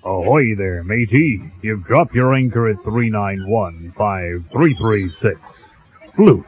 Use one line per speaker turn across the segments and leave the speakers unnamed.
Ahoy there, matey. You've dropped your anchor at 391-5336. Fluke.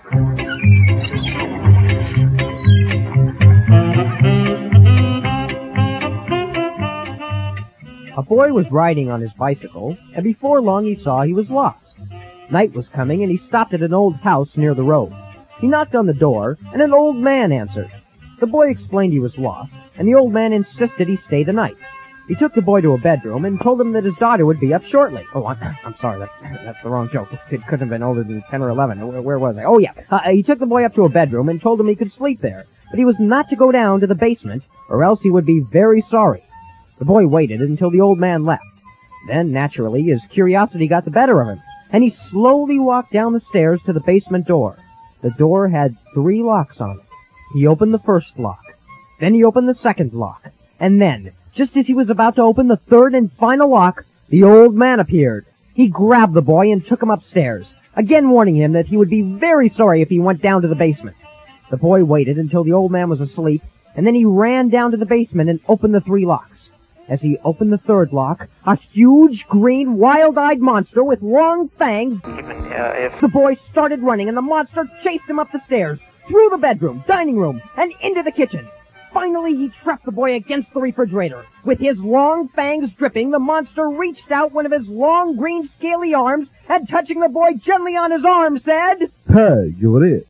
A boy was riding on his bicycle, and before long he saw he was lost. Night was coming, and he stopped at an old house near the road. He knocked on the door, and an old man answered. The boy explained he was lost, and the old man insisted he stay the night. He took the boy to a bedroom and told him that his daughter would be up shortly. Oh, I'm sorry, that's the wrong joke. This kid couldn't have been older than 10 or 11. Where was I? Oh, yeah. He took the boy up to a bedroom and told him he could sleep there, but he was not to go down to the basement, or else he would be very sorry. The boy waited until the old man left. Then, naturally, his curiosity got the better of him, and he slowly walked down the stairs to the basement door. The door had 3 locks on it. He opened the first lock. Then he opened the second lock. And then, just as he was about to open the third and final lock, the old man appeared. He grabbed the boy and took him upstairs, again warning him that he would be very sorry if he went down to the basement. The boy waited until the old man was asleep, and then he ran down to the basement and opened the 3 locks. As he opened the third lock, a huge, green, wild-eyed monster with long fangs... The boy started running, and the monster chased him up the stairs, through the bedroom, dining room, and into the kitchen. Finally, he trapped the boy against the refrigerator. With his long fangs dripping, the monster reached out one of his long, green, scaly arms, and touching the boy gently on his arm, said...
Hey, you're it.